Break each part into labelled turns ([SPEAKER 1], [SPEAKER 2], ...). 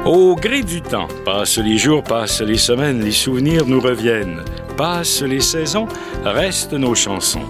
[SPEAKER 1] Au gré du temps, passent les jours, passent les semaines, les souvenirs nous reviennent. Passent les saisons, restent nos chansons.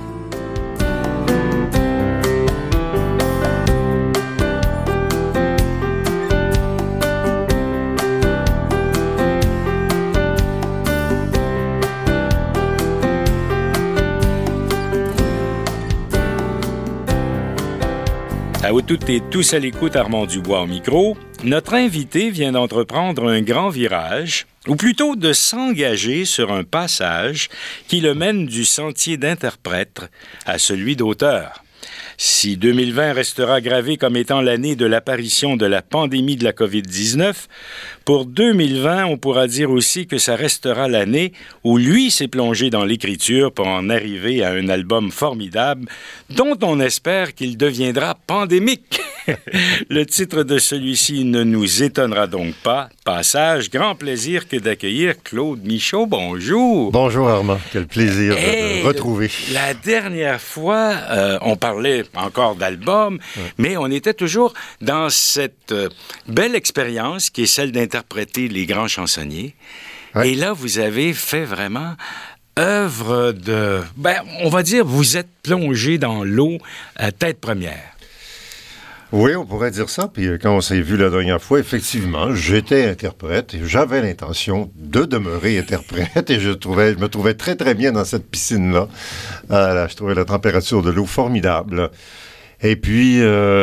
[SPEAKER 1] À vous toutes et tous à l'écoute, Armand Dubois au micro. Notre invité vient d'entreprendre un grand virage, ou plutôt de s'engager sur un passage qui le mène du sentier d'interprète à celui d'auteur. Si 2020 restera gravé comme étant l'année de l'apparition de la pandémie de la COVID-19, pour 2020, on pourra dire aussi que ça restera l'année où lui s'est plongé dans l'écriture pour en arriver à un album formidable dont on espère qu'il deviendra pandémique. Le titre de celui-ci ne nous étonnera donc pas. Passage, grand plaisir que d'accueillir Claude Michaud. Bonjour.
[SPEAKER 2] Bonjour Armand, quel plaisir de te retrouver.
[SPEAKER 1] La dernière fois, on parlait encore d'album, mais on était toujours dans cette belle expérience qui est celle d'interpréter les grands chansonniers. Ouais. Et là, vous avez fait vraiment œuvre de... on va dire, vous êtes plongé dans l'eau à tête première.
[SPEAKER 2] Oui, on pourrait dire ça. Puis quand on s'est vu la dernière fois, effectivement, j'étais interprète et j'avais l'intention de demeurer interprète et je me trouvais très, très bien dans cette piscine-là. Je trouvais la température de l'eau formidable. Et puis,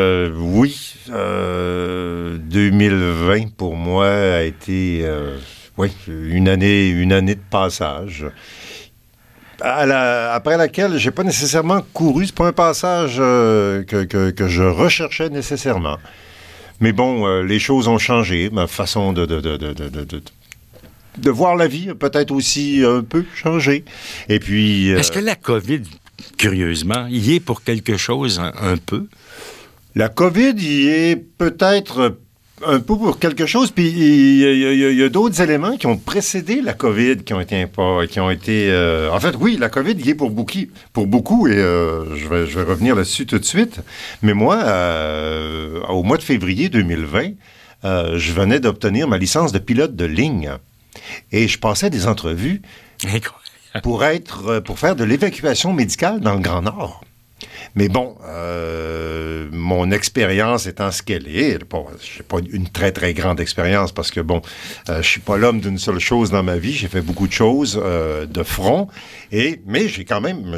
[SPEAKER 2] 2020 pour moi a été une année de passage. Après laquelle j'ai pas nécessairement couru, c'est pas un passage que je recherchais nécessairement. Mais bon, les choses ont changé, ma façon de voir la vie a peut-être aussi un peu changé. Et puis...
[SPEAKER 1] Est-ce que la COVID, curieusement, y est pour quelque chose un peu?
[SPEAKER 2] La COVID y est peut-être... un peu pour quelque chose, puis il y a d'autres éléments qui ont précédé la COVID, qui ont été... en fait, oui, la COVID y est pour beaucoup, et je vais revenir là-dessus tout de suite. Mais moi, au mois de février 2020, je venais d'obtenir ma licence de pilote de ligne. Et je passais des entrevues pour faire de l'évacuation médicale dans le Grand Nord. Mais bon, mon expérience étant ce qu'elle est, j'ai pas une très, très grande expérience parce que, je suis pas l'homme d'une seule chose dans ma vie. J'ai fait beaucoup de choses de front, mais je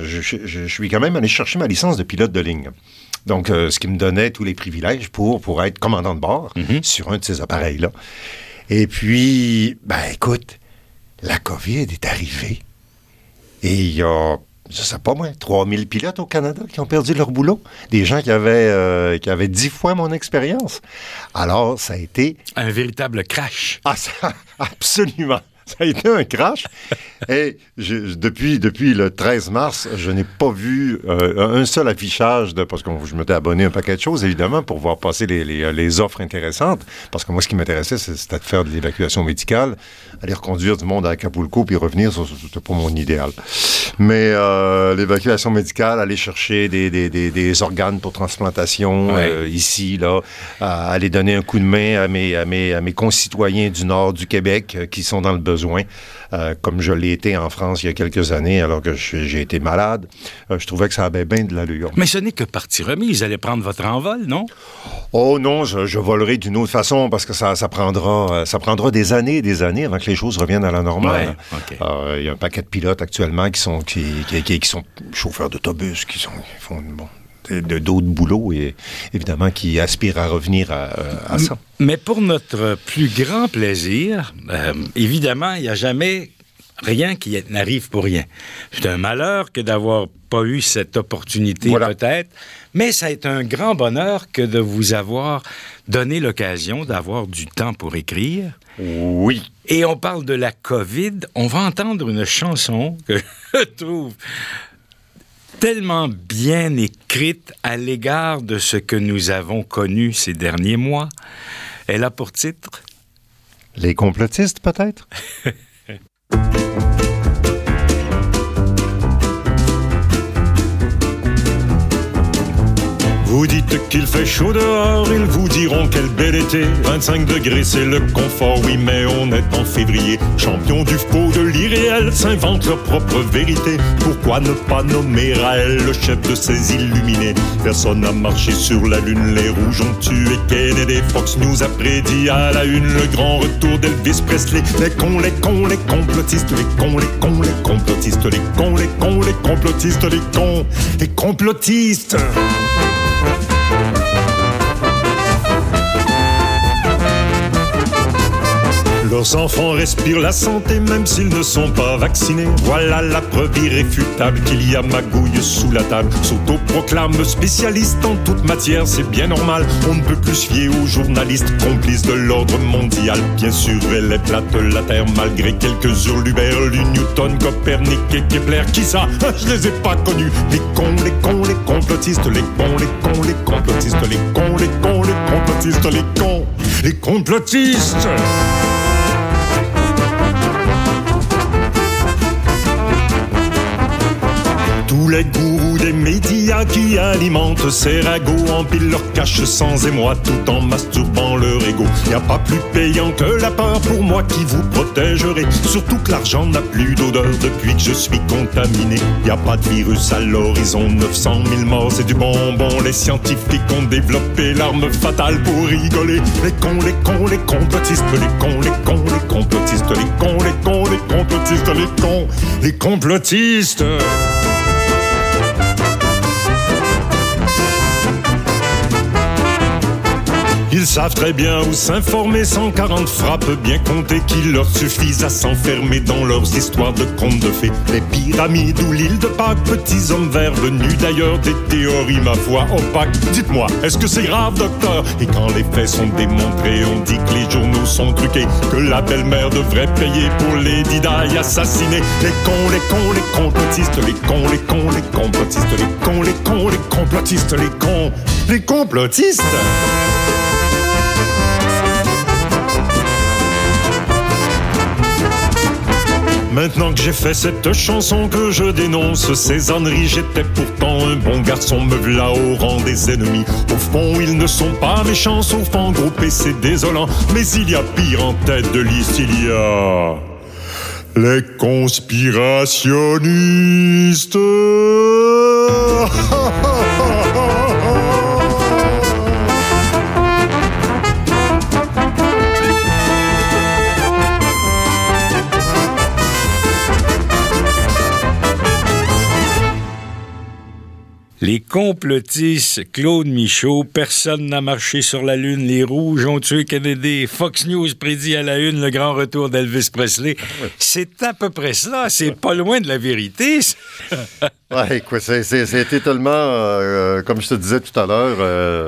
[SPEAKER 2] suis quand même allé chercher ma licence de pilote de ligne. Donc, ce qui me donnait tous les privilèges pour être commandant de bord sur un de ces appareils-là. Et puis, écoute, la COVID est arrivée et il y a... je sais pas moi, 3000 pilotes au Canada qui ont perdu leur boulot. Des gens qui avaient 10 fois mon expérience. Alors, ça a été...
[SPEAKER 1] un véritable crash.
[SPEAKER 2] Ah, ça, absolument. Ça a été un crash. Et depuis le 13 mars, je n'ai pas vu un seul affichage parce que je m'étais abonné à un paquet de choses, évidemment, pour voir passer les offres intéressantes. Parce que moi, ce qui m'intéressait, c'était de faire de l'évacuation médicale, aller reconduire du monde à Acapulco puis revenir, c'était pas mon idéal. Mais l'évacuation médicale, aller chercher des organes pour transplantation ici, là, aller donner un coup de main à mes concitoyens du nord du Québec qui sont dans le besoin, comme je l'ai été en France il y a quelques années, alors que j'ai été malade. Je trouvais que ça avait bien de l'allure.
[SPEAKER 1] Mais ce n'est que partie remise. Vous allez prendre votre envol, non?
[SPEAKER 2] Oh non, je volerai d'une autre façon parce que ça prendra des années et des années avant que les choses reviennent à la normale.
[SPEAKER 1] Ouais, okay.
[SPEAKER 2] Il y a un paquet de pilotes actuellement qui sont chauffeurs d'autobus, qui font d'autres boulots et évidemment qui aspirent à revenir à ça.
[SPEAKER 1] Mais pour notre plus grand plaisir, évidemment, il n'y a jamais rien qui n'arrive pour rien. C'est un malheur que d'avoir pas eu cette opportunité peut-être, mais ça a été un grand bonheur que de vous avoir donné l'occasion d'avoir du temps pour écrire.
[SPEAKER 2] Oui.
[SPEAKER 1] Et on parle de la COVID. On va entendre une chanson que je trouve tellement bien écrite à l'égard de ce que nous avons connu ces derniers mois. Elle a pour titre...
[SPEAKER 2] Les complotistes, peut-être?
[SPEAKER 3] Vous dites qu'il fait chaud dehors, ils vous diront quel bel été. 25 degrés, c'est le confort, oui, mais on est en février. Champion du faux, de l'irréel, s'inventent leur propre vérité. Pourquoi ne pas nommer Raël, le chef de ces illuminés? Personne n'a marché sur la lune, les rouges ont tué Kennedy. Fox News a prédit à la une le grand retour d'Elvis Presley. Les cons, les cons, les complotistes, les cons, les cons, les complotistes, les cons, les cons, les complotistes, les cons, les complotistes. Leurs enfants respirent la santé même s'ils ne sont pas vaccinés. Voilà la preuve irréfutable qu'il y a magouille sous la table. S'autoproclame spécialiste en toute matière, c'est bien normal. On ne peut plus se fier aux journalistes complices de l'ordre mondial. Bien sûr, elle est plate la Terre malgré quelques hurluberlus. Newton, Copernic et Kepler, qui ça? Je les ai pas connus. Les cons, les cons, les complotistes, les cons, les cons, les complotistes, les cons, les cons, les complotistes, les cons, les complotistes. Tous les gourous des médias qui alimentent ces ragots empilent leur cash sans émoi tout en masturbant leur ego. Y a pas plus payant que la peur pour moi qui vous protégerai. Surtout que l'argent n'a plus d'odeur depuis que je suis contaminé. Y a pas de virus à l'horizon, 900 000 morts c'est du bonbon. Les scientifiques ont développé l'arme fatale pour rigoler. Les cons, les cons, les complotistes, les cons, les cons, les complotistes, les cons, les cons, les complotistes, les cons, les complotistes. Ils savent très bien où s'informer, 140 frappes bien comptées qui leur suffisent à s'enfermer dans leurs histoires de contes de fées. Les pyramides ou l'île de Pâques, petits hommes verts venus d'ailleurs, des théories ma foi opaques. Dites-moi, est-ce que c'est grave docteur? Et quand les faits sont démontrés, on dit que les journaux sont truqués, que la belle-mère devrait payer pour Lady Di assassinée. Les cons, les cons, les complotistes, les cons, les cons, les complotistes, les cons, les cons, les complotistes, les cons, les complotistes. Maintenant que j'ai fait cette chanson que je dénonce ces âneries, j'étais pourtant un bon garçon, me v'là au rang des ennemis. Au fond, ils ne sont pas méchants, sauf en groupe et c'est désolant. Mais il y a pire en tête de liste, il y a les conspirationnistes.
[SPEAKER 1] Les complotistes, Claude Michaud, personne n'a marché sur la Lune, les rouges ont tué Kennedy, Fox News prédit à la une le grand retour d'Elvis Presley. Oui. C'est à peu près ça, c'est pas loin de la vérité.
[SPEAKER 2] Ouais, écoute, c'était tellement, comme je te disais tout à l'heure,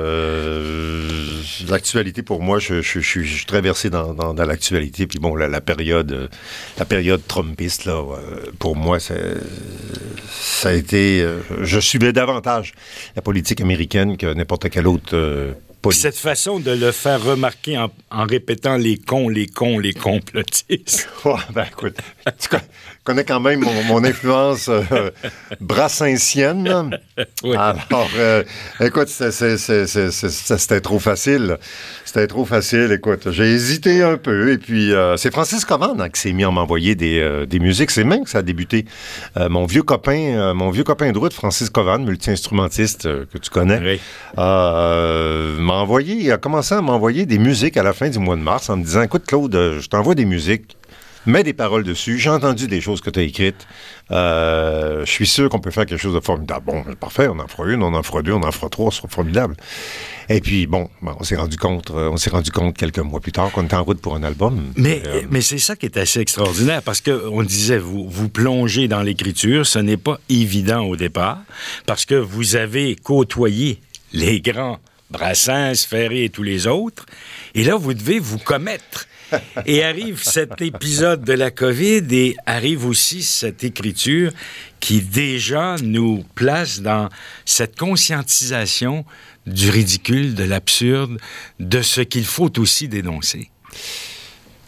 [SPEAKER 2] l'actualité pour moi, je suis très versé dans l'actualité. Puis bon, la période trumpiste, là, pour moi, ça a été... je suivais davantage la politique américaine que n'importe quelle autre politique.
[SPEAKER 1] Cette façon de le faire remarquer en répétant les cons, les cons, les complotistes.
[SPEAKER 2] Ouais, ben écoute, tu connais quand même mon influence brassensienne. Oui. Alors, écoute, c'était trop facile. C'était trop facile, écoute. J'ai hésité un peu, et puis c'est Francis Covane qui s'est mis à m'envoyer des musiques. C'est même que ça a débuté. Mon vieux copain de route, Francis Covane, multi-instrumentiste que tu connais, oui. Il a commencé à m'envoyer des musiques à la fin du mois de mars en me disant, écoute Claude, je t'envoie des musiques, mets des paroles dessus, j'ai entendu des choses que tu as écrites, je suis sûr qu'on peut faire quelque chose de formidable. Bon, parfait, on en fera une, on en fera deux, on en fera trois, ce sera formidable. Et puis, bon, on s'est rendu compte quelques mois plus tard qu'on était en route pour un album.
[SPEAKER 1] Mais c'est ça qui est assez extraordinaire, parce qu'on disait, vous plongez dans l'écriture, ce n'est pas évident au départ, parce que vous avez côtoyé les grands Brassens, Ferré et tous les autres, et là, vous devez vous commettre. Et arrive cet épisode de la COVID et arrive aussi cette écriture qui déjà nous place dans cette conscientisation du ridicule, de l'absurde, de ce qu'il faut aussi dénoncer.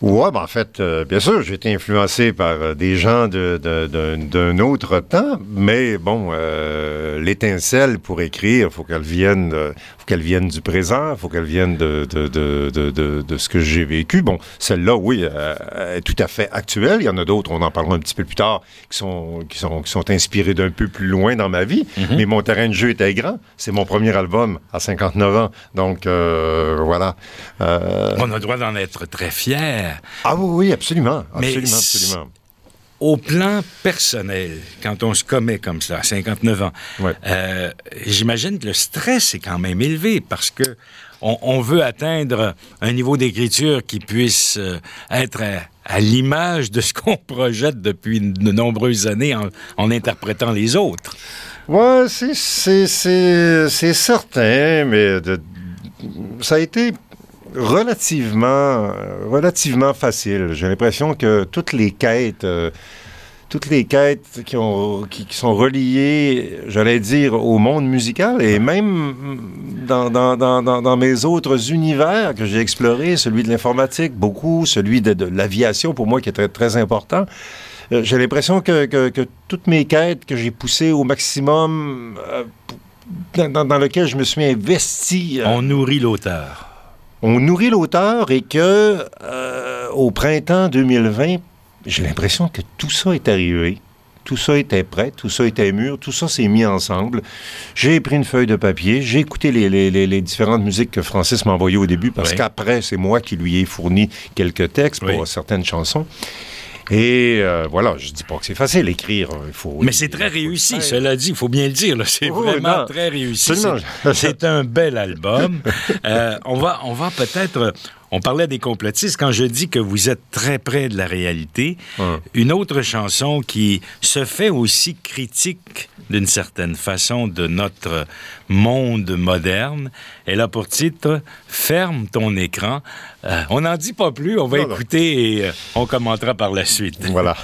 [SPEAKER 2] Oui, en fait, bien sûr, j'ai été influencé par des gens d'un autre temps, mais bon, l'étincelle pour écrire, il faut qu'elle vienne du présent, il faut qu'elle vienne de ce que j'ai vécu. Bon, celle-là, oui, est tout à fait actuelle. Il y en a d'autres, on en parlera un petit peu plus tard, qui sont inspirés d'un peu plus loin dans ma vie, mais mon terrain de jeu était grand. C'est mon premier album à 59 ans, donc voilà.
[SPEAKER 1] On a le droit d'en être très fiers.
[SPEAKER 2] Ah oui, absolument. Absolument.
[SPEAKER 1] Au plan personnel, quand on se commet comme ça, à 59 ans,
[SPEAKER 2] ouais.
[SPEAKER 1] J'imagine que le stress est quand même élevé parce que on veut atteindre un niveau d'écriture qui puisse être à l'image de ce qu'on projette depuis de nombreuses années en interprétant les autres.
[SPEAKER 2] Oui, c'est certain, mais ça a été relativement facile. J'ai l'impression que toutes les quêtes qui sont reliées, j'allais dire, au monde musical et même dans mes autres univers que j'ai explorés, celui de l'informatique, beaucoup, celui de l'aviation, pour moi, qui est très, très important. J'ai l'impression que toutes mes quêtes que j'ai poussées au maximum, dans lequel je me suis investi...
[SPEAKER 1] On nourrit l'auteur.
[SPEAKER 2] On nourrit l'auteur et que, au printemps 2020, j'ai l'impression que tout ça est arrivé. Tout ça était prêt, tout ça était mûr, tout ça s'est mis ensemble. J'ai pris une feuille de papier, j'ai écouté les différentes musiques que Francis m'a envoyées au début, parce qu'après, c'est moi qui lui ai fourni quelques textes pour certaines chansons. Et voilà, je dis pas que c'est facile d'écrire.
[SPEAKER 1] Mais c'est très réussi, cela dit, il faut bien le dire. Là, c'est vraiment très réussi. C'est un bel album. On va peut-être... On parlait des complotistes. Quand je dis que vous êtes très près de la réalité, une autre chanson qui se fait aussi critique d'une certaine façon de notre monde moderne, elle a pour titre « Ferme ton écran ». On n'en dit pas plus, on va écouter et on commentera par la suite.
[SPEAKER 2] Voilà.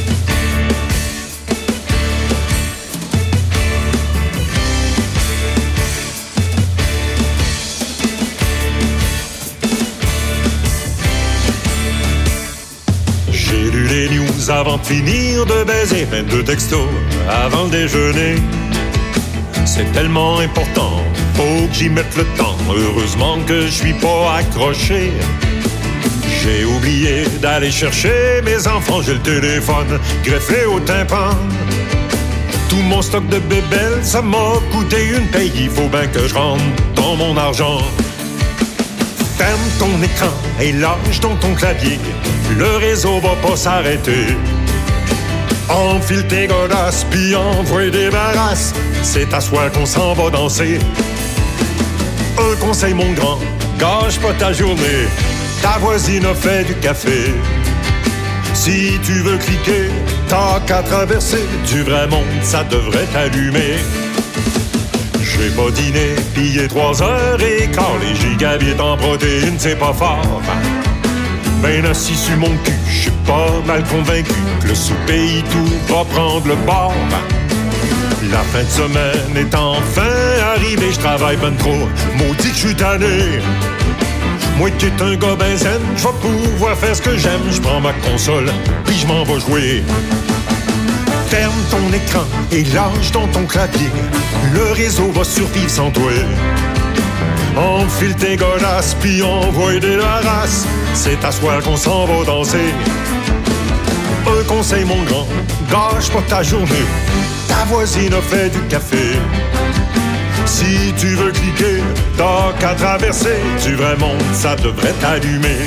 [SPEAKER 3] J'ai lu les news avant de finir de baiser, 22 textos avant le déjeuner. C'est tellement important, faut que j'y mette le temps. Heureusement que je suis pas accroché. J'ai oublié d'aller chercher mes enfants, j'ai le téléphone greffé au tympan. Tout mon stock de bébelles, ça m'a coûté une paye. Il faut bien que je rentre dans mon argent. Ferme ton écran et lâche dans ton clavier. Le réseau va pas s'arrêter. Enfile tes godasses puis envoie des barrasses. C'est à soir qu'on s'en va danser. Un conseil mon grand, gâche pas ta journée. Ta voisine a fait du café. Si tu veux cliquer, t'as qu'à traverser. Du vrai monde, ça devrait t'allumer. J'ai pas dîné, pillé 3h15. Les gigabits en protéines, c'est pas fort. Ben assis sur mon cul, j'suis pas mal convaincu que le souper tout va prendre le bord. La fin de semaine est enfin arrivée, j'travaille ben trop, maudit que j'suis tanné. Moi qui est un gars ben zen, j'vais pouvoir faire ce que j'aime. J'prends ma console, puis j'm'en vais jouer. Ferme ton écran et lâche dans ton clavier. Le réseau va survivre sans toi. Enfile tes godasses puis envoie des larasses. C'est à soir qu'on s'en va danser. Un conseil mon grand, gâche pas ta journée. Ta voisine a fait du café. Si tu veux cliquer, t'as qu'à traverser. Du vrai monde, ça devrait t'allumer.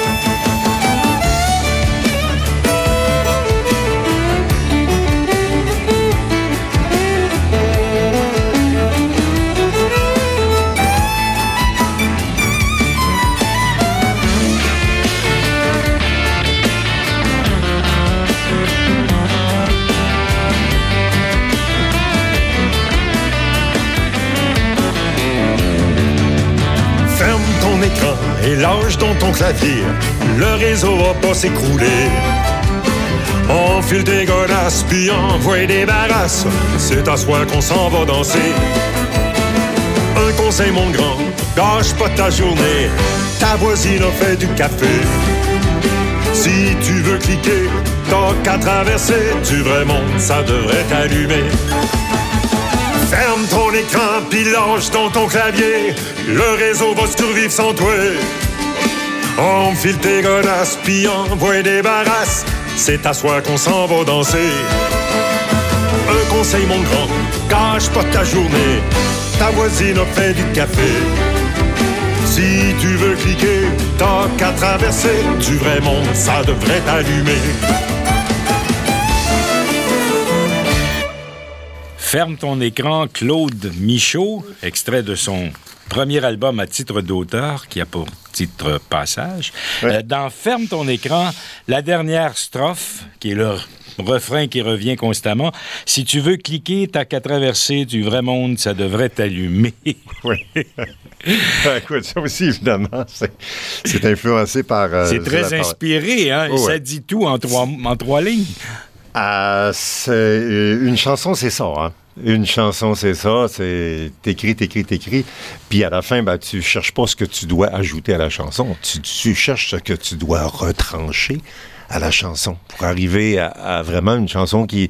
[SPEAKER 3] Et lâche dans ton clavier, le réseau va pas s'écrouler. Enfile des godasses puis envoie des barrasses. C'est à soir qu'on s'en va danser. Un conseil mon grand, gâche pas ta journée. Ta voisine a fait du café. Si tu veux cliquer, tant qu'à traverser du vrai monde, ça devrait t'allumer. Ferme ton écran, puis lâche dans ton clavier. Le réseau va survivre sans toi. Enfile tes godasses, puis envoie des barrasses. C'est à soi qu'on s'en va danser. Un conseil, mon grand, gâche pas ta journée. Ta voisine a fait du café. Si tu veux cliquer, tant qu'à traverser du vrai monde, ça devrait t'allumer.
[SPEAKER 1] Ferme ton écran, Claude Michaud, extrait de son premier album à titre d'auteur, qui a pour titre Passage.
[SPEAKER 2] Ouais.
[SPEAKER 1] Dans Ferme ton écran, la dernière strophe, qui est le refrain qui revient constamment, si tu veux cliquer, t'as qu'à traverser du vrai monde, ça devrait t'allumer.
[SPEAKER 2] Oui. Écoute, ça aussi, évidemment, c'est influencé par...
[SPEAKER 1] c'est très inspiré, hein?
[SPEAKER 2] Oh, ouais.
[SPEAKER 1] Ça dit tout en trois lignes.
[SPEAKER 2] Une chanson, c'est ça, hein? Une chanson, c'est ça, c'est t'écris. Puis à la fin, ben, tu cherches pas ce que tu dois ajouter à la chanson. Tu cherches ce que tu dois retrancher à la chanson pour arriver à vraiment une chanson qui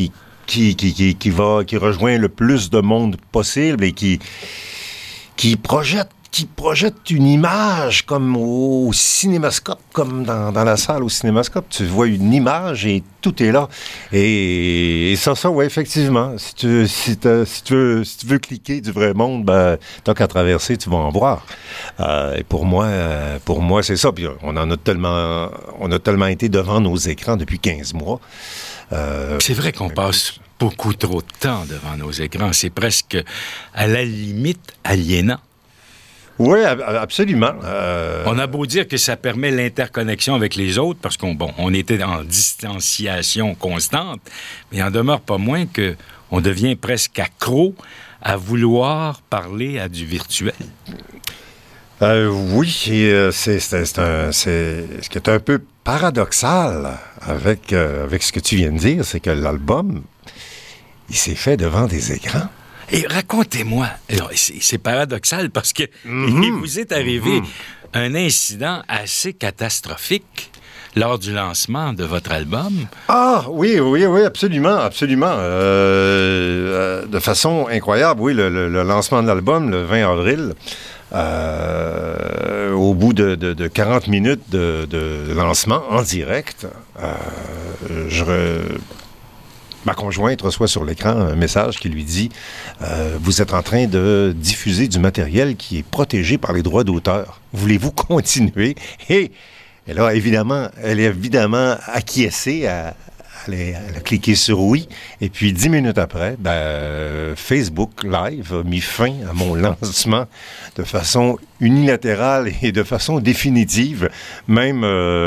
[SPEAKER 2] rejoint le plus de monde possible et qui projette une image comme au cinémascope, comme dans la salle au cinémascope. Tu vois une image et tout est là. Et ça, ouais, effectivement. Si tu veux cliquer du vrai monde, ben, tant qu'à traverser, tu vas en voir. Et pour moi, c'est ça. Puis on a tellement été devant nos écrans depuis 15 mois.
[SPEAKER 1] C'est vrai qu'on passe beaucoup trop de temps devant nos écrans. C'est presque à la limite aliénant.
[SPEAKER 2] Oui, absolument.
[SPEAKER 1] On a beau dire que ça permet l'interconnexion avec les autres, parce on était en distanciation constante, mais il en demeure pas moins qu'on devient presque accro à vouloir parler à du virtuel.
[SPEAKER 2] Oui, ce qui est un peu paradoxal avec ce que tu viens de dire, c'est que l'album, il s'est fait devant des écrans.
[SPEAKER 1] Et racontez-moi, alors, c'est paradoxal parce que il vous est arrivé un incident assez catastrophique lors du lancement de votre album.
[SPEAKER 2] Ah, oui, absolument. De façon incroyable, oui, le lancement de l'album, le 20 avril, au bout de 40 minutes de lancement en direct, ma conjointe reçoit sur l'écran un message qui lui dit « Vous êtes en train de diffuser du matériel qui est protégé par les droits d'auteur. Voulez-vous continuer? » Et elle a évidemment acquiescé elle a cliqué sur oui. Et puis, 10 minutes après, Facebook Live a mis fin à mon lancement de façon unilatérale et de façon définitive. Même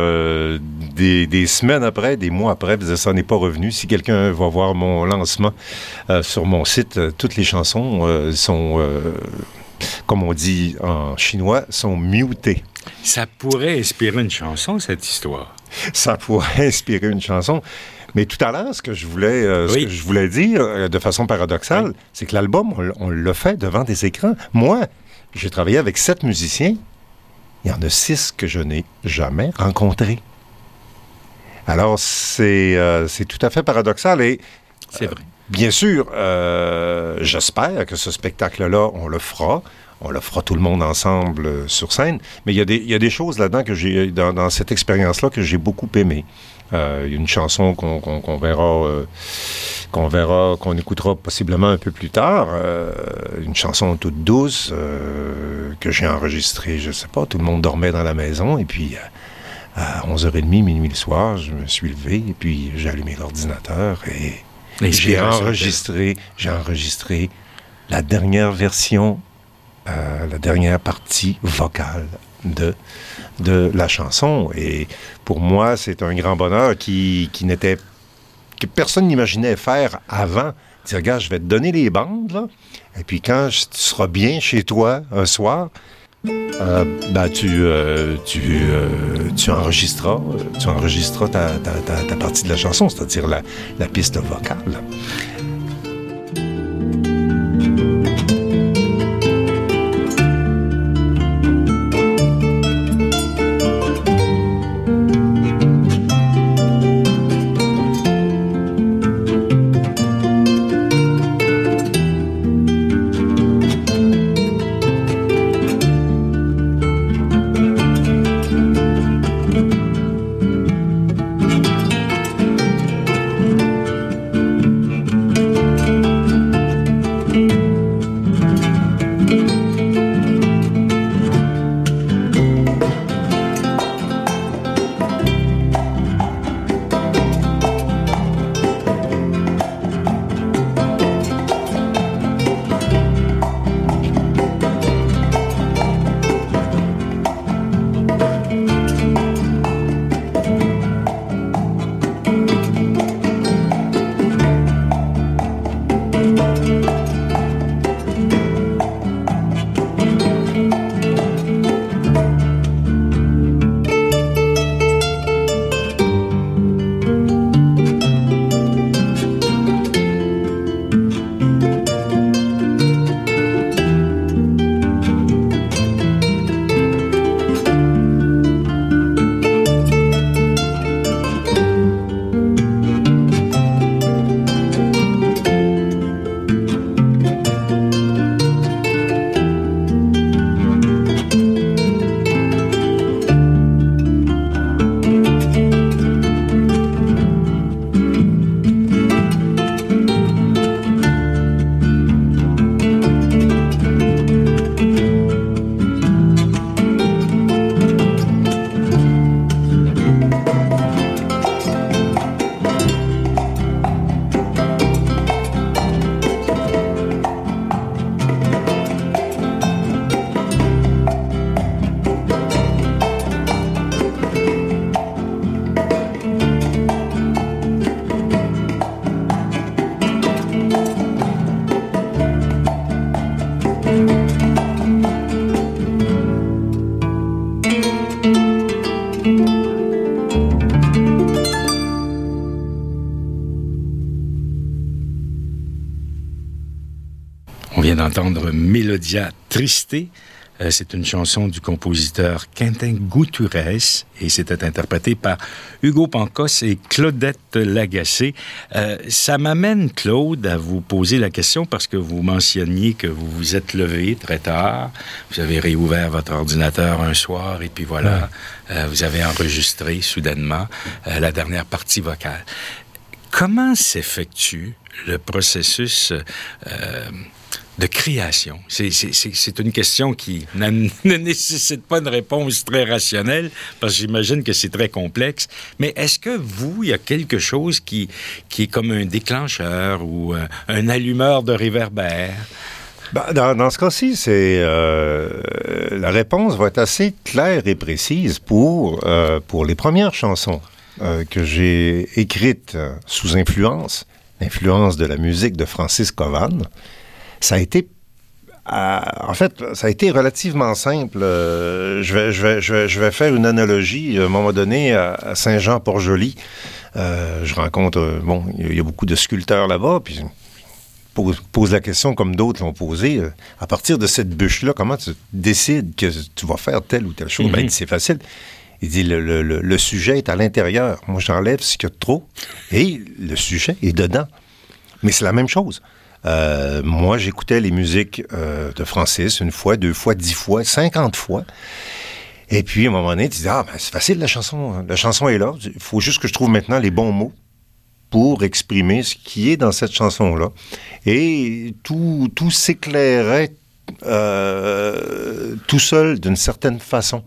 [SPEAKER 2] des semaines après, des mois après, ça n'est pas revenu. Si quelqu'un va voir mon lancement sur mon site, toutes les chansons sont, comme on dit en chinois, sont mutées.
[SPEAKER 1] Ça pourrait inspirer une chanson, cette histoire.
[SPEAKER 2] Ça pourrait inspirer une chanson. Mais tout à l'heure, ce que je voulais dire de façon paradoxale, c'est que l'album, on l'a fait devant des écrans. Moi, j'ai travaillé avec 7 musiciens. Il y en a 6 que je n'ai jamais rencontrés. Alors, c'est tout à fait paradoxal. Et
[SPEAKER 1] c'est vrai.
[SPEAKER 2] Bien sûr, j'espère que ce spectacle-là, on le fera. On le fera tout le monde ensemble sur scène. Mais il y a des choses là-dedans que j'ai, dans cette expérience-là, que j'ai beaucoup aimé. Il y a une chanson qu'on verra, qu'on écoutera possiblement un peu plus tard. Une chanson toute douce que j'ai enregistrée, je sais pas, tout le monde dormait dans la maison. Et puis, à 11h30, minuit le soir, je me suis levé et puis j'ai allumé l'ordinateur et j'ai enregistré la dernière version, la dernière partie vocale de la chanson. Et pour moi, c'est un grand bonheur que personne n'imaginait faire avant. Dire, regarde, je vais te donner les bandes, là, et puis quand tu seras bien chez toi un soir, tu enregistreras ta partie de la chanson, c'est-à-dire la piste vocale.
[SPEAKER 1] Melodia Triste. C'est une chanson du compositeur Quentin Gutierrez et c'était interprété par Hugo Pancos et Claudette Lagacé. Ça m'amène, Claude, à vous poser la question parce que vous mentionniez que vous vous êtes levé très tard, vous avez réouvert votre ordinateur un soir et puis voilà, vous avez enregistré soudainement la dernière partie vocale. Comment s'effectue le processus de création? C'est une question qui ne nécessite pas une réponse très rationnelle, parce que j'imagine que c'est très complexe. Mais est-ce que il y a quelque chose qui est comme un déclencheur ou un allumeur de réverbère?
[SPEAKER 2] Dans ce cas-ci, la réponse va être assez claire et précise pour les premières chansons que j'ai écrites sous l'influence de la musique de Francis Covane. Ça a été relativement simple. Je vais faire une analogie. À un moment donné, à Saint-Jean-Port-Joli, je rencontre... il y a beaucoup de sculpteurs là-bas, puis je pose la question comme d'autres l'ont posé. À partir de cette bûche-là, comment tu décides que tu vas faire telle ou telle chose? Mm-hmm. Ben, c'est facile. Il dit, le sujet est à l'intérieur. Moi, j'enlève ce qu'il y a de trop, et le sujet est dedans. Mais c'est la même chose. Moi, j'écoutais les musiques de Francis 1 fois, 2 fois, 10 fois, 50 fois. Et puis, à un moment donné, tu dis, c'est facile, la chanson est là. Il faut juste que je trouve maintenant les bons mots pour exprimer ce qui est dans cette chanson-là. Et tout s'éclairait tout seul, d'une certaine façon.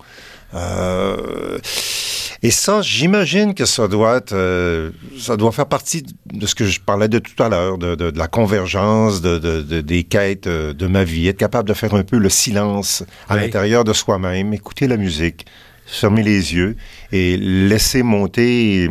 [SPEAKER 2] Et ça, j'imagine que ça doit faire partie de ce que je parlais de tout à l'heure, de la convergence, des quêtes de ma vie, être capable de faire un peu le silence à l'intérieur de soi-même, écouter la musique, fermer les yeux et laisser monter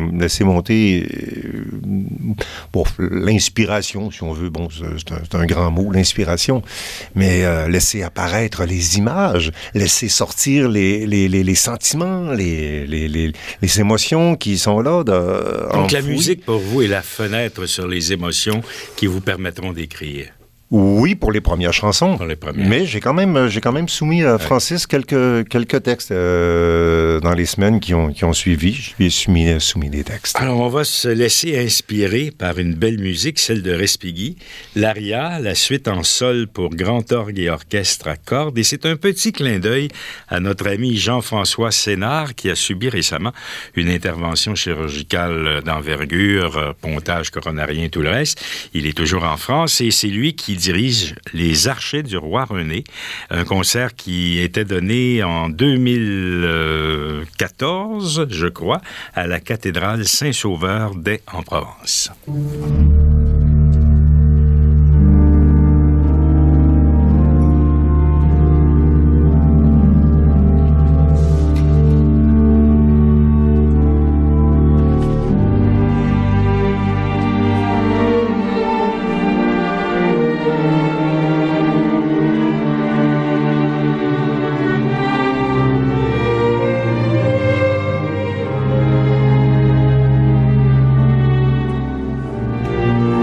[SPEAKER 2] l'inspiration, si on veut. Bon, c'est un grand mot, l'inspiration, mais laisser apparaître les images, laisser sortir les sentiments, les émotions qui sont là.
[SPEAKER 1] Donc la musique, pour vous, est la fenêtre sur les émotions qui vous permettront d'écrire.
[SPEAKER 2] Oui, pour les premières chansons.
[SPEAKER 1] Pour les premières.
[SPEAKER 2] Mais j'ai quand même soumis à Francis quelques textes dans les semaines qui ont suivi. Je lui ai soumis des textes.
[SPEAKER 1] Alors, on va se laisser inspirer par une belle musique, celle de Respighi. L'aria, la suite en sol pour grand orgue et orchestre à cordes. Et c'est un petit clin d'œil à notre ami Jean-François Sénard qui a subi récemment une intervention chirurgicale d'envergure, pontage coronarien, tout le reste. Il est toujours en France et c'est lui qui dirige Les Archers du Roi René, un concert qui était donné en 2014, je crois, à la cathédrale Saint-Sauveur d'Aix-en-Provence.
[SPEAKER 4] « » «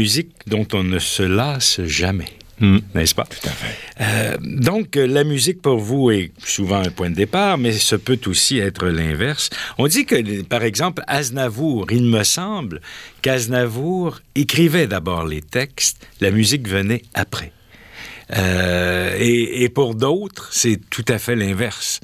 [SPEAKER 1] musique dont on ne se lasse jamais. N'est-ce pas?
[SPEAKER 2] Tout à fait.
[SPEAKER 1] Donc, la musique pour vous est souvent un point de départ, mais ce peut aussi être l'inverse. On dit que, par exemple, Aznavour, il me semble qu'Aznavour écrivait d'abord les textes, la musique venait après. Et pour d'autres, c'est tout à fait l'inverse.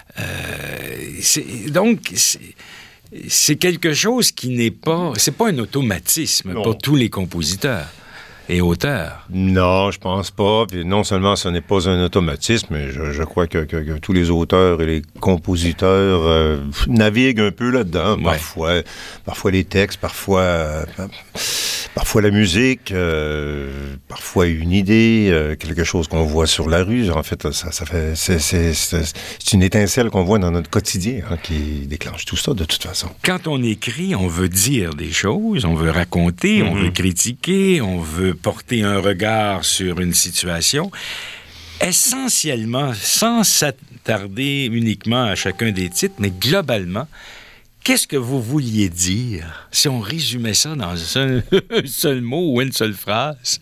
[SPEAKER 1] C'est quelque chose qui n'est pas... C'est pas un automatisme pour tous les compositeurs et auteurs.
[SPEAKER 2] Non, je pense pas. Puis non seulement ce n'est pas un automatisme, mais je crois que tous les auteurs et les compositeurs naviguent un peu là-dedans.
[SPEAKER 1] Ouais.
[SPEAKER 2] Parfois les textes, parfois la musique, parfois une idée, quelque chose qu'on voit sur la rue. En fait, c'est une étincelle qu'on voit dans notre quotidien qui déclenche tout ça de toute façon.
[SPEAKER 1] Quand on écrit, on veut dire des choses, on veut raconter, on veut critiquer, on veut porter un regard sur une situation. Essentiellement, sans s'attarder uniquement à chacun des titres, mais globalement, qu'est-ce que vous vouliez dire si on résumait ça dans un seul mot ou une seule phrase?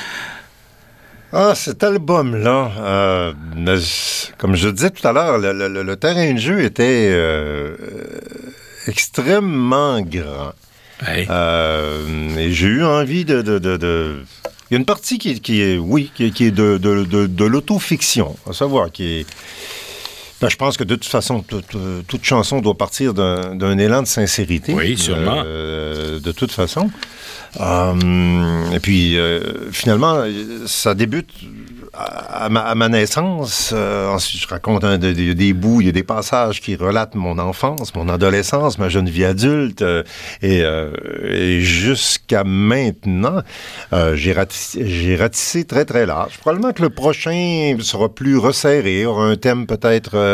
[SPEAKER 2] Cet album-là, comme je disais tout à l'heure, le terrain de jeu était extrêmement grand.
[SPEAKER 1] Ouais.
[SPEAKER 2] Et j'ai eu envie de... Il y a une partie qui est de l'autofiction, à savoir qui est... Ben, je pense que de toute façon, toute chanson doit partir d'un élan de sincérité.
[SPEAKER 1] Oui, sûrement.
[SPEAKER 2] De toute façon. Et puis, finalement, ça débute à ma naissance. Ensuite, je raconte des bouts, il y a des passages qui relatent mon enfance, mon adolescence, ma jeune vie adulte. Et jusqu'à maintenant, j'ai ratissé très, très large. Probablement que le prochain sera plus resserré, aura un thème peut-être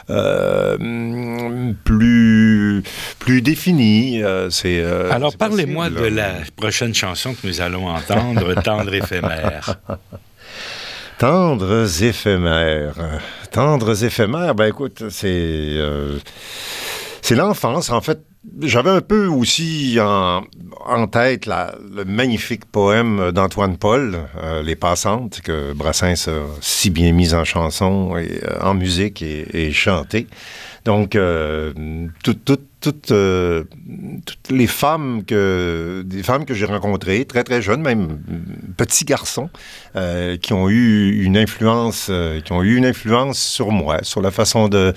[SPEAKER 2] plus défini.
[SPEAKER 1] Alors, parlez-moi de la prochaine chanson que nous allons entendre, Tendre éphémère.
[SPEAKER 2] Tendres éphémères. Tendres éphémères, ben écoute, c'est l'enfance. En fait, j'avais un peu aussi en tête le magnifique poème d'Antoine Paul, Les Passantes, que Brassens a si bien mis en chanson, et en musique et chanté. Donc, toutes les femmes que j'ai rencontrées, très, très jeunes, même petits garçons, qui ont eu une influence sur moi, sur la façon de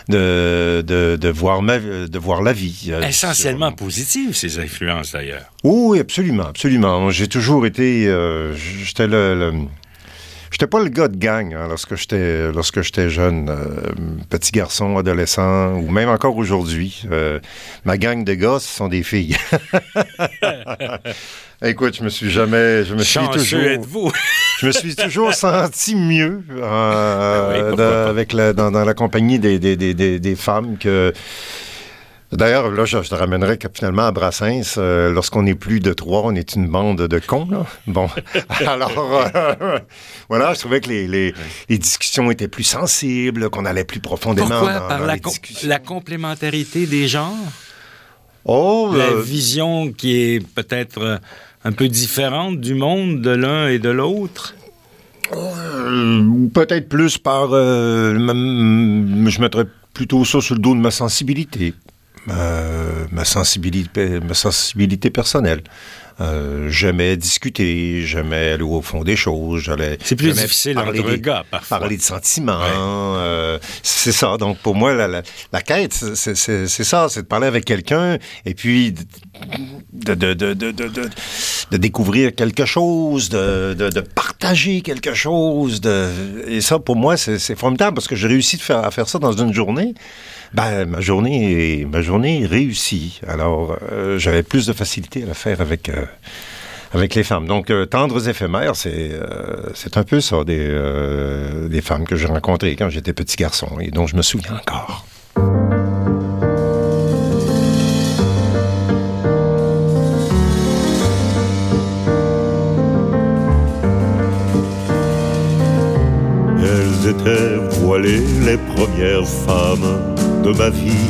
[SPEAKER 2] voir la vie.
[SPEAKER 1] Essentiellement positives, ces influences, d'ailleurs.
[SPEAKER 2] Oui, absolument, absolument. J'ai toujours été... J'étais pas le gars de gang lorsque j'étais jeune, petit garçon, adolescent, ou même encore aujourd'hui. Ma gang de gars, ce sont des filles. Écoute, je me suis toujours senti mieux dans la compagnie des femmes que... D'ailleurs, là, je te ramènerais finalement à Brassens. Lorsqu'on n'est plus de trois, on est une bande de cons, là. Bon, alors, voilà, je trouvais que les discussions étaient plus sensibles, qu'on allait plus profondément dans les discussions.
[SPEAKER 1] La complémentarité des genres?
[SPEAKER 2] La
[SPEAKER 1] vision qui est peut-être un peu différente du monde de l'un et de l'autre?
[SPEAKER 2] Peut-être plus je mettrais plutôt ça sur le dos de ma sensibilité. Ma sensibilité personnelle. J'aimais discuter, j'aimais aller au fond des choses.
[SPEAKER 1] C'est plus difficile entre gars, parfois.
[SPEAKER 2] Parler de sentiments. Ouais. C'est ça. Donc, pour moi, la quête, c'est ça. C'est de parler avec quelqu'un et puis de découvrir quelque chose, de partager quelque chose. Et ça, pour moi, c'est formidable parce que j'ai réussi à faire ça dans une journée. Ben, ma journée est réussie. Alors, j'avais plus de facilité à la faire avec les femmes. Donc, Tendres éphémères, c'est un peu ça, des femmes que j'ai rencontrées quand j'étais petit garçon et dont je me souviens encore.
[SPEAKER 3] Elles étaient voilées, les premières femmes de ma vie,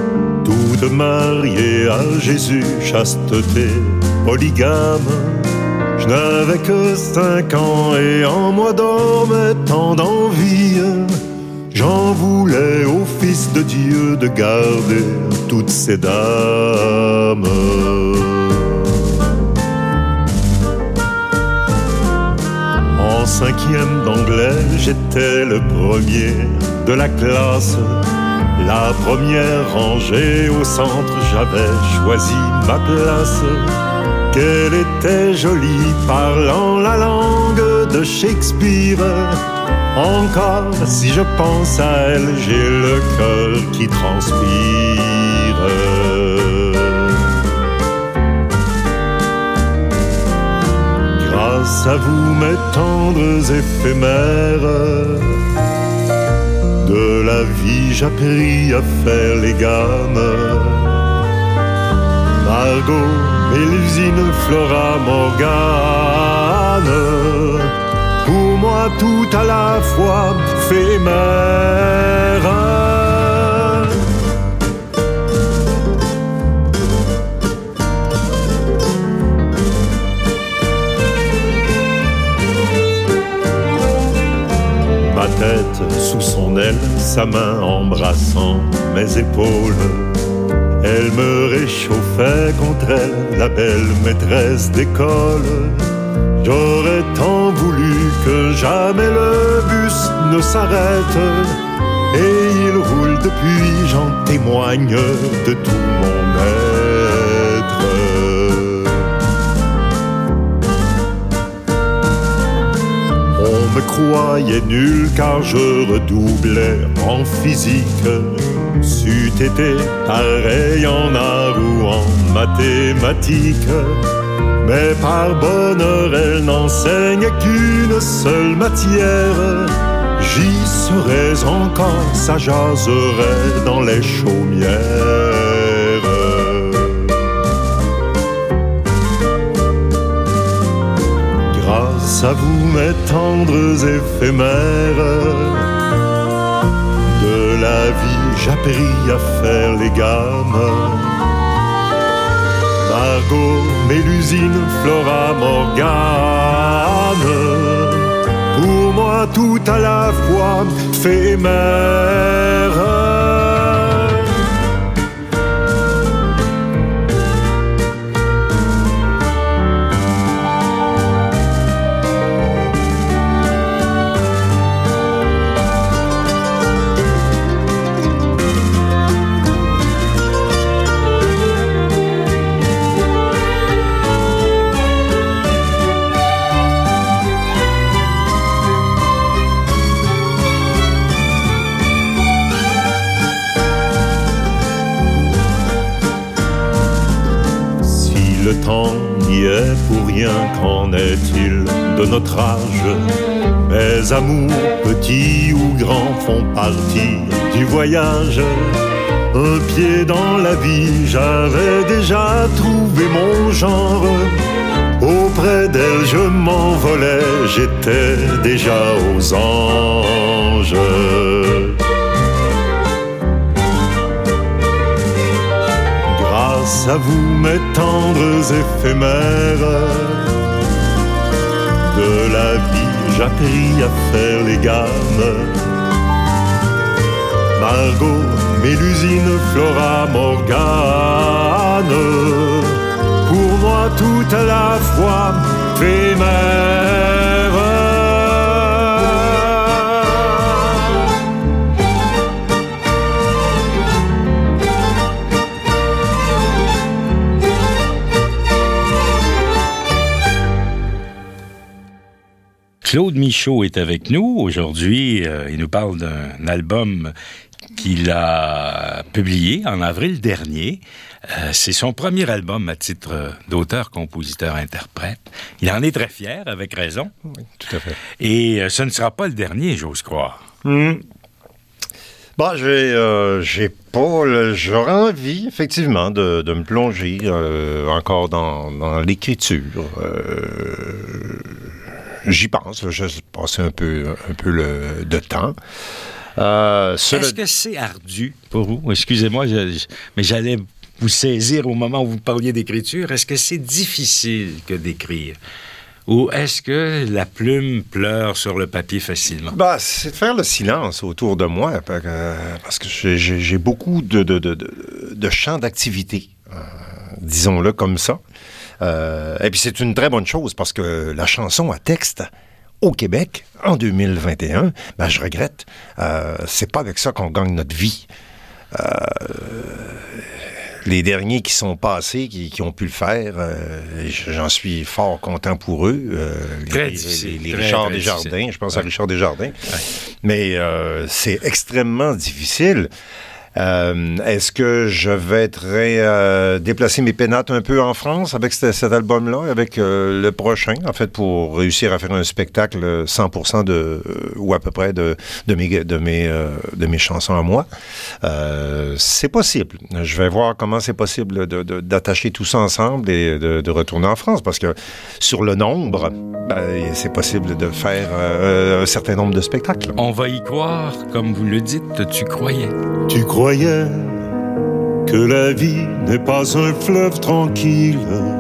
[SPEAKER 3] toutes mariées à Jésus, chasteté, polygame. Je n'avais que 5 ans et en moi dormait tant d'envie. J'en voulais au Fils de Dieu de garder toutes ces dames. En 5e d'anglais, j'étais le premier de la classe. La première rangée au centre, j'avais choisi ma place. Qu'elle était jolie, parlant la langue de Shakespeare. Encore, si je pense à elle, j'ai le cœur qui transpire. Grâce à vous, mes tendres éphémères, de la vie j'appris à faire les gammes. Margot, Mélusine, Flora, Morgane, pour moi tout à la fois fait mère. Ma tête sous son aile, sa main embrassant mes épaules. Elle me réchauffait contre elle, la belle maîtresse d'école. J'aurais tant voulu que jamais le bus ne s'arrête. Et il roule depuis, j'en témoigne de tout mon être. On me croyait nul car je redoublais en physique. C'eût été pareil en art ou en mathématiques. Mais par bonheur, elle n'enseigne qu'une seule matière. J'y serais encore, ça jaserait dans les chaumières. Grâce à vous, mes tendres éphémères, de la vie j'appris à faire les gammes. Margot, Mélusine, Flora, Morgane, pour moi tout à la fois fait mère. Le temps n'y est pour rien, qu'en est-il de notre âge? Mes amours, petits ou grands, font partie du voyage. Un pied dans la vie, j'avais déjà trouvé mon genre. Auprès d'elle, je m'envolais, j'étais déjà aux anges. Grâce à vous, mes tendres éphémères, de la vie j'appris à faire les gammes. Margot, Mélusine, Flora, Morgane, pour moi tout à la fois fait mère.
[SPEAKER 1] Claude Michaud est avec nous aujourd'hui. Il nous parle d'un album qu'il a publié en avril dernier. C'est son premier album à titre d'auteur, compositeur, interprète. Il en est très fier, avec raison.
[SPEAKER 2] Oui, tout à fait.
[SPEAKER 1] Et ce ne sera pas le dernier, j'ose croire.
[SPEAKER 2] Bon, j'aurais envie, effectivement, de me plonger encore dans l'écriture. J'y pense, je passe un peu de temps.
[SPEAKER 1] Est-ce que c'est ardu pour vous? Excusez-moi, mais j'allais vous saisir au moment où vous parliez d'écriture. Est-ce que c'est difficile que d'écrire? Ou est-ce que la plume pleure sur le papier facilement?
[SPEAKER 2] C'est de faire le silence autour de moi, parce que j'ai beaucoup de champs d'activité, disons-le comme ça. Et puis c'est une très bonne chose, parce que la chanson à texte au Québec, en 2021, je regrette, c'est pas avec ça qu'on gagne notre vie. Les derniers qui sont passés, qui ont pu le faire, j'en suis fort content pour eux.
[SPEAKER 1] Très difficile.
[SPEAKER 2] Les Richard Desjardins, je pense à Richard Desjardins. Ouais. Mais c'est extrêmement difficile. Est-ce que je vais déplacer mes pénates un peu en France avec cet album-là, avec le prochain, en fait, pour réussir à faire un spectacle 100% ou à peu près de mes chansons à moi? C'est possible. Je vais voir comment c'est possible d'attacher tout ça ensemble et de retourner en France, parce que sur le nombre, c'est possible de faire un certain nombre de spectacles.
[SPEAKER 1] On va y croire, comme vous le dites, tu croyais.
[SPEAKER 3] Tu croyais que la vie n'est pas un fleuve tranquille.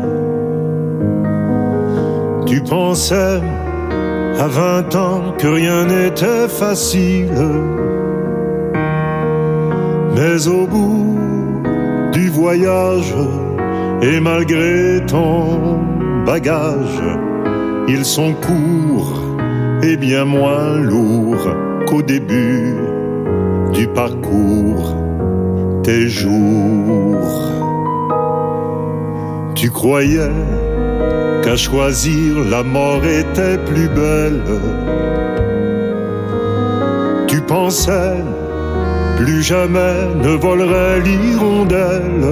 [SPEAKER 3] Tu pensais à 20 ans que rien n'était facile. Mais au bout du voyage, et malgré ton bagage, ils sont courts et bien moins lourds qu'au début du parcours. Tes jours, tu croyais qu'à choisir la mort était plus belle. Tu pensais plus jamais ne volerait l'hirondelle.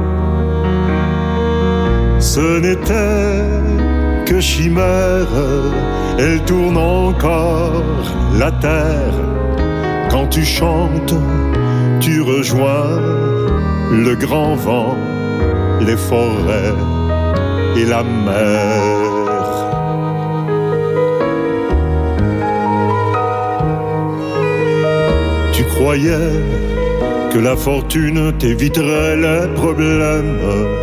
[SPEAKER 3] Ce n'était que chimère, elle tourne encore la terre. Quand tu chantes, tu rejoins le grand vent, les forêts et la mer. Tu croyais que la fortune t'éviterait les problèmes.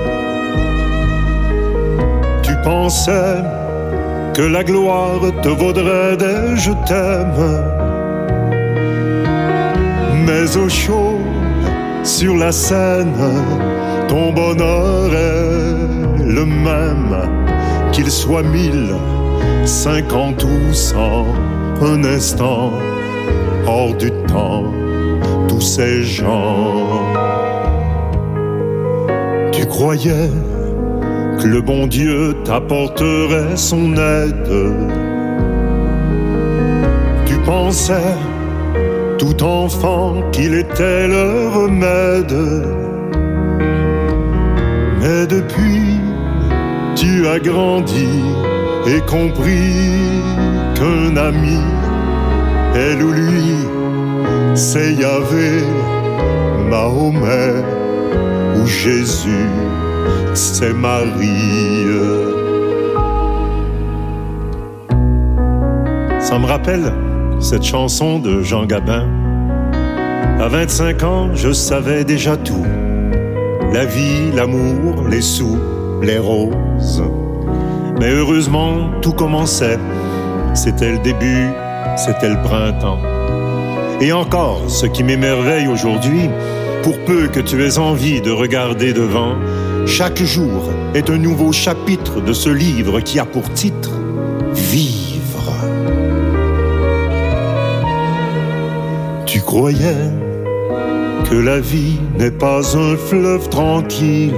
[SPEAKER 3] Tu pensais que la gloire te vaudrait des je t'aime. Mais au chaud, sur la scène, ton bonheur est le même, qu'il soit 1000, 50 ou 100, un instant, hors du temps, tous ces gens. Tu croyais que le bon Dieu t'apporterait son aide. Tu pensais tout enfant qu'il était le remède. Mais depuis, tu as grandi et compris qu'un ami, elle ou lui, c'est Yahvé, Mahomet ou Jésus, c'est Marie. Ça me rappelle cette chanson de Jean Gabin. À 25 ans, je savais déjà tout. La vie, l'amour, les sous, les roses. Mais heureusement, tout commençait. C'était le début, c'était le printemps. Et encore, ce qui m'émerveille aujourd'hui, pour peu que tu aies envie de regarder devant, chaque jour est un nouveau chapitre de ce livre qui a pour titre « Vivre ». Tu croyais que la vie n'est pas un fleuve tranquille.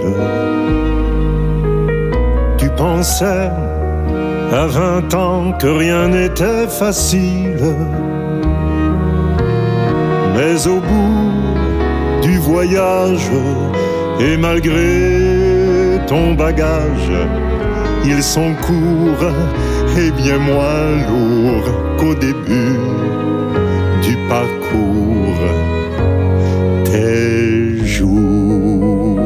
[SPEAKER 3] Tu pensais à 20 ans que rien n'était facile. Mais au bout du voyage, et malgré ton bagage, ils sont courts et bien moins lourds qu'au début du parcours. Tes jours.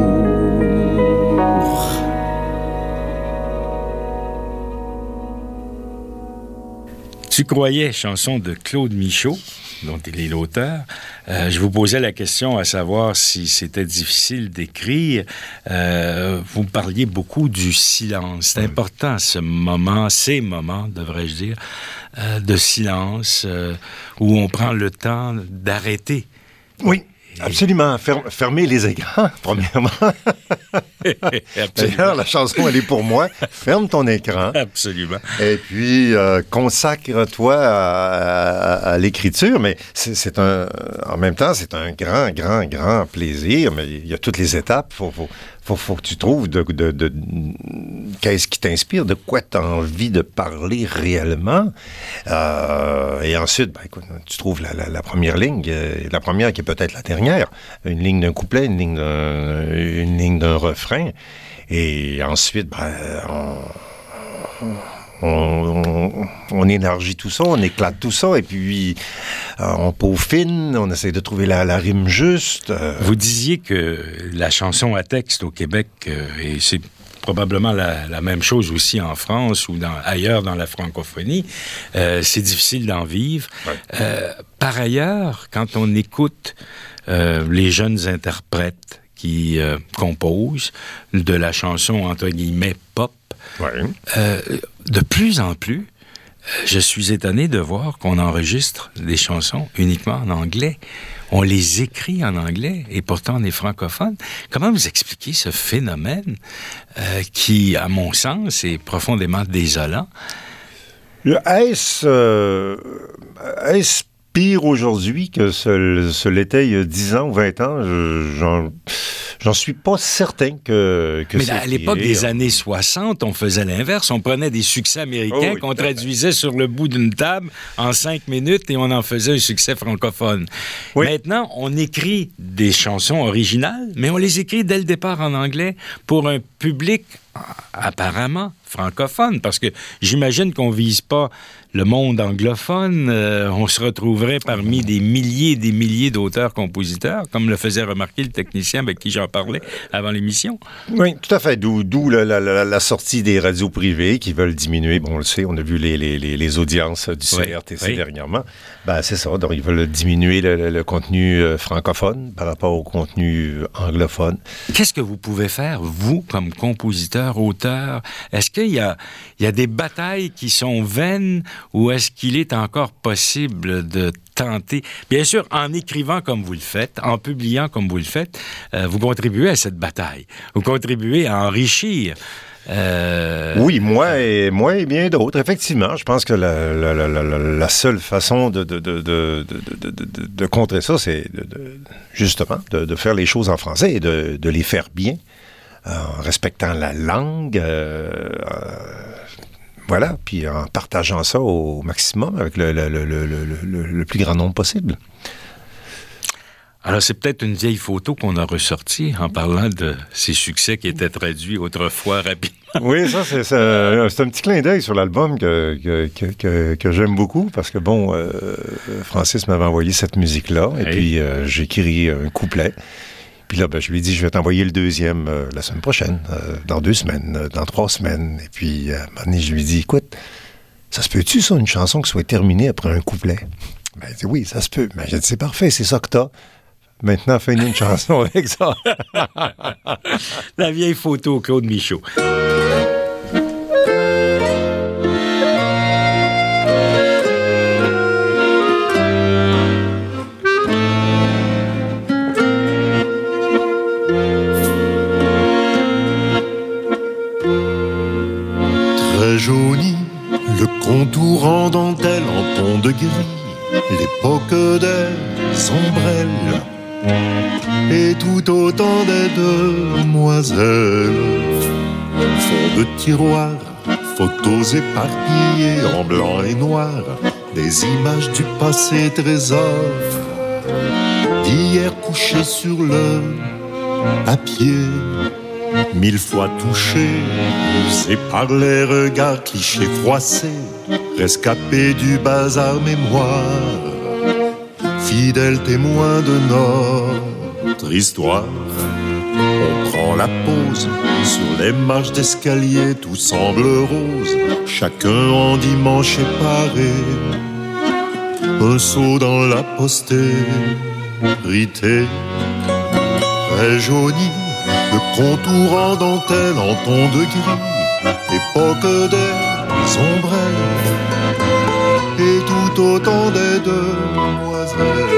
[SPEAKER 1] Tu croyais, chanson de Claude Michaud. dont il est l'auteur. Je vous posais la question à savoir si c'était difficile d'écrire. Vous parliez beaucoup du silence. C'est important, ces moments, devrais-je dire, de silence, où on prend le temps d'arrêter.
[SPEAKER 2] Oui. Absolument. Fermer les écrans, premièrement. D'ailleurs, la chanson, elle est pour moi. Ferme ton écran.
[SPEAKER 1] Absolument.
[SPEAKER 2] Et puis, consacre-toi à l'écriture. Mais en même temps, c'est un grand plaisir. Mais il y a toutes les étapes. Faut que tu trouves qu'est-ce qui t'inspire, de quoi tu as envie de parler réellement. Et ensuite, tu trouves la première ligne, la première qui est peut-être la dernière, une ligne d'un couplet, une ligne d'un refrain. Et ensuite, on élargit tout ça, on éclate tout ça, et puis on peaufine, on essaie de trouver la rime juste.
[SPEAKER 1] Vous disiez que la chanson à texte au Québec, et c'est probablement la même chose aussi en France ou ailleurs dans la francophonie, c'est difficile d'en vivre. Ouais. Par ailleurs, quand on écoute les jeunes interprètes qui composent de la chanson, entre guillemets, pop, ouais. De plus en plus, je suis étonné de voir qu'on enregistre des chansons uniquement en anglais. On les écrit en anglais et pourtant on est francophone. Comment vous expliquez ce phénomène qui, à mon sens, est profondément désolant?
[SPEAKER 2] Est-ce pire aujourd'hui que ce l'était il y a 10 ans ou 20 ans? J'en suis pas certain que
[SPEAKER 1] mais à l'époque des années 60, on faisait l'inverse. On prenait des succès américains qu'on traduisait sur le bout d'une table en 5 minutes et on en faisait un succès francophone. Oui. Maintenant, on écrit des chansons originales, mais on les écrit dès le départ en anglais pour un public apparemment francophone, parce que j'imagine qu'on vise pas le monde anglophone, on se retrouverait parmi des milliers et des milliers d'auteurs-compositeurs, comme le faisait remarquer le technicien avec qui j'en parlais avant l'émission.
[SPEAKER 2] Oui, tout à fait. D'où la sortie des radios privées qui veulent diminuer. Bon, on le sait, on a vu les audiences du CRTC dernièrement. Ben, c'est ça. Donc, ils veulent diminuer le contenu francophone par rapport au contenu anglophone.
[SPEAKER 1] Qu'est-ce que vous pouvez faire, vous, comme compositeur, auteur? Est-ce qu'il y a des batailles qui sont vaines ou est-ce qu'il est encore possible de tenter? Bien sûr, en écrivant comme vous le faites, en publiant comme vous le faites, vous contribuez à cette bataille. Vous contribuez à enrichir.
[SPEAKER 2] Oui, moi et bien d'autres. Effectivement, je pense que la seule façon de contrer ça, c'est justement de faire les choses en français et de les faire bien, en respectant la langue, voilà, puis en partageant ça au maximum avec le plus grand nombre possible.
[SPEAKER 1] Alors, c'est peut-être une vieille photo qu'on a ressortie en parlant de ces succès qui étaient traduits autrefois rapidement.
[SPEAKER 2] Oui, ça, c'est un petit clin d'œil sur l'album que j'aime beaucoup, parce que, bon, Francis m'avait envoyé cette musique-là, et puis j'ai écrit un couplet. Puis là, je lui ai dit, je vais t'envoyer le deuxième la semaine prochaine, dans 2 semaines, dans 3 semaines. Et puis, à un moment donné, je lui ai dit, écoute, ça se peut-tu, ça, une chanson qui soit terminée après un couplet? Ben, il dit, oui, ça se peut. Ben, j'ai dit, c'est parfait, c'est ça que t'as. Maintenant, fais-nous une chanson avec ça.
[SPEAKER 1] La vieille photo, Claude Michaud.
[SPEAKER 3] Jauni, le contour en dentelle en ton de gris, l'époque des ombrelles, et tout autant des demoiselles. Fond de tiroir, photos éparpillées en blanc et noir, des images du passé trésor, d'hier couché sur le papier. 1000 fois touché, usé par les regards clichés froissés, rescapé du bazar mémoire, fidèle témoin de notre histoire. On prend la pause sur les marches d'escalier, tout semble rose, chacun en dimanche éparé. un saut dans la postérité, très jauni, le contour en dentelle en ton de gris, époque des ombrelles, et tout autant des demoiselles.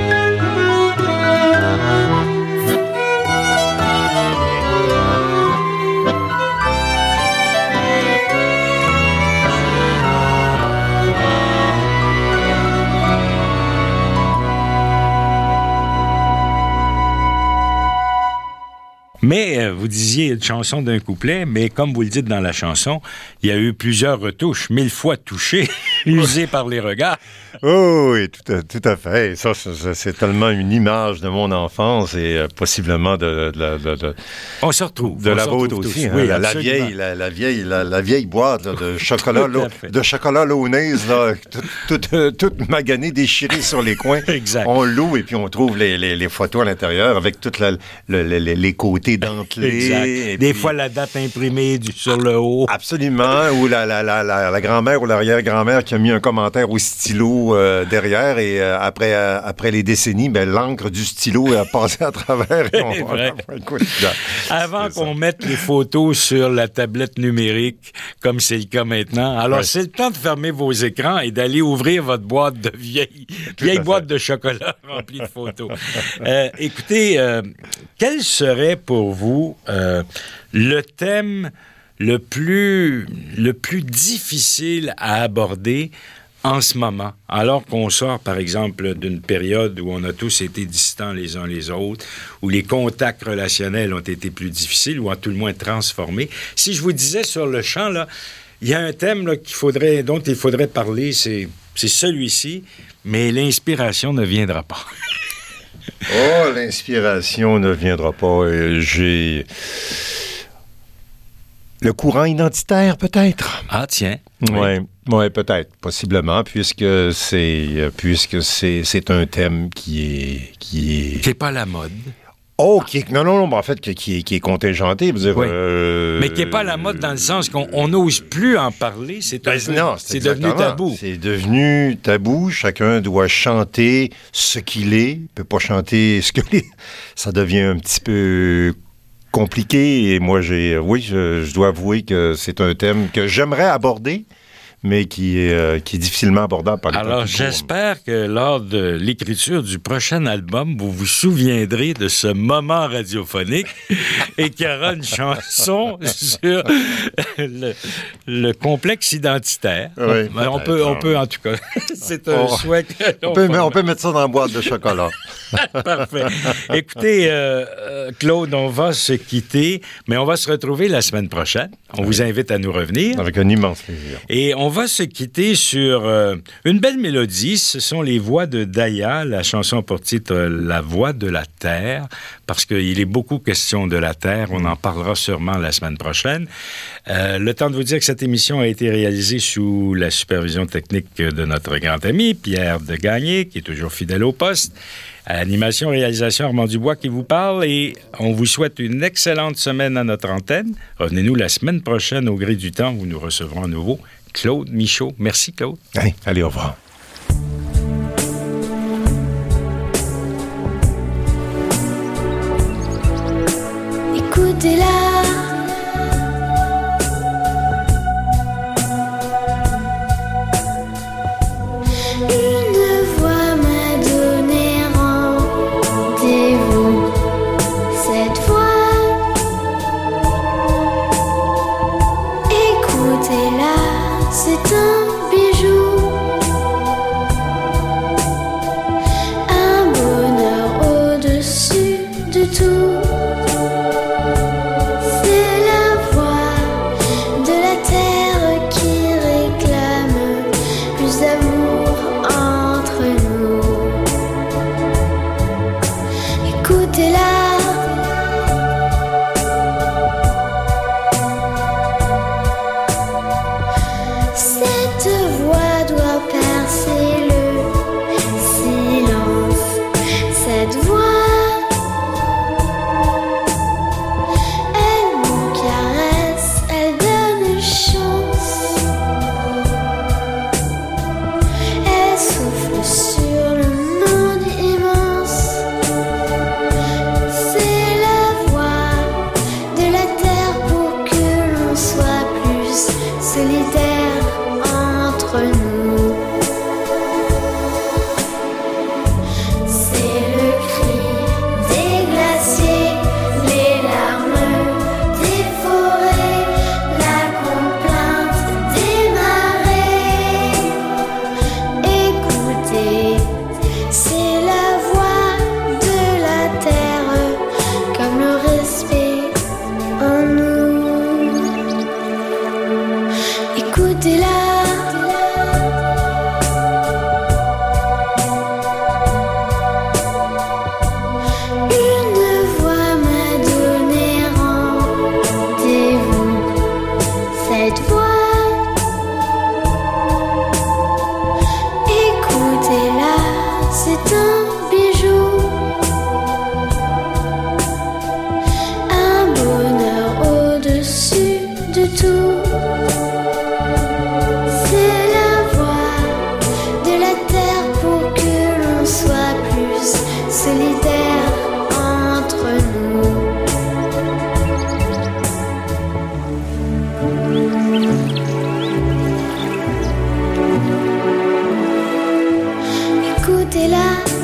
[SPEAKER 1] Mais vous disiez une chanson d'un couplet, mais comme vous le dites dans la chanson, il y a eu plusieurs retouches, 1000 fois touchées, usées par les regards.
[SPEAKER 2] Oh oui, tout à fait. Ça, c'est tellement une image de mon enfance et possiblement de
[SPEAKER 1] on se retrouve.
[SPEAKER 2] De la vôtre aussi. Hein,
[SPEAKER 1] oui,
[SPEAKER 2] la vieille boîte là, de chocolat de chocolat Launaise, toute maganée, déchirée sur les coins.
[SPEAKER 1] Exact.
[SPEAKER 2] On loue et puis on trouve les photos à l'intérieur avec toutes les côtés dentelés.
[SPEAKER 1] Exact. Des fois, la date imprimée sur le haut.
[SPEAKER 2] Absolument. Ou la grand-mère ou l'arrière-grand-mère qui a mis un commentaire au stylo derrière et après les décennies, ben, l'encre du stylo a passé à travers.
[SPEAKER 1] Avant qu'on mette les photos sur la tablette numérique, comme c'est le cas maintenant, alors c'est le temps de fermer vos écrans et d'aller ouvrir votre boîte de vieille boîte de chocolat remplie de photos. Écoutez, quel serait pour vous le thème le plus difficile à aborder en ce moment, alors qu'on sort, par exemple, d'une période où on a tous été distants les uns les autres, où les contacts relationnels ont été plus difficiles, ou à tout le moins transformés. Si je vous disais sur le champ, là, il y a un thème là, dont il faudrait parler, c'est celui-ci, mais l'inspiration ne viendra pas.
[SPEAKER 2] Oh, l'inspiration ne viendra pas. J'ai... Le courant identitaire, peut-être.
[SPEAKER 1] Ah, tiens.
[SPEAKER 2] Oui, peut-être, possiblement, puisque c'est un thème qui
[SPEAKER 1] est pas à la mode.
[SPEAKER 2] Oh, en fait, qui est contingenté, vous dire.
[SPEAKER 1] Oui. Mais qui n'est pas à la mode dans le sens qu'on n'ose plus en parler. C'est devenu tabou.
[SPEAKER 2] C'est devenu tabou. Chacun doit chanter ce qu'il est. Il ne peut pas chanter ce qu'il est. Ça devient un petit peu compliqué. Et moi, je dois avouer que c'est un thème que j'aimerais aborder, mais qui est difficilement abordable par les temps.
[SPEAKER 1] Alors, j'espère que lors de l'écriture du prochain album, vous vous souviendrez de ce moment radiophonique et qu'il y aura une chanson sur le complexe identitaire.
[SPEAKER 2] Oui,
[SPEAKER 1] on peut, en tout cas, c'est un souhait.
[SPEAKER 2] On peut mettre ça dans la boîte de chocolat.
[SPEAKER 1] Parfait. Écoutez, Claude, on va se quitter, mais on va se retrouver la semaine prochaine. On vous invite à nous revenir.
[SPEAKER 2] Avec un immense plaisir.
[SPEAKER 1] Et on va se quitter sur une belle mélodie. Ce sont les voix de Daya. La chanson pour titre « La voix de la terre », parce qu'il est beaucoup question de la terre. On en parlera sûrement la semaine prochaine. Le temps de vous dire que cette émission a été réalisée sous la supervision technique de notre grand ami Pierre Degagné, qui est toujours fidèle au poste. À l'animation, réalisation, Armand Dubois qui vous parle, et on vous souhaite une excellente semaine à notre antenne. Revenez-nous la semaine prochaine au gré du temps où nous recevrons à nouveau Claude Michaud. Merci, Claude.
[SPEAKER 2] Allez, au revoir.
[SPEAKER 5] Écoutez-la. C'est un bijou, un bonheur au-dessus de tout. C'est la voix de la terre qui réclame plus d'amour entre nous. Écoutez-la. Souffle écoutez-la.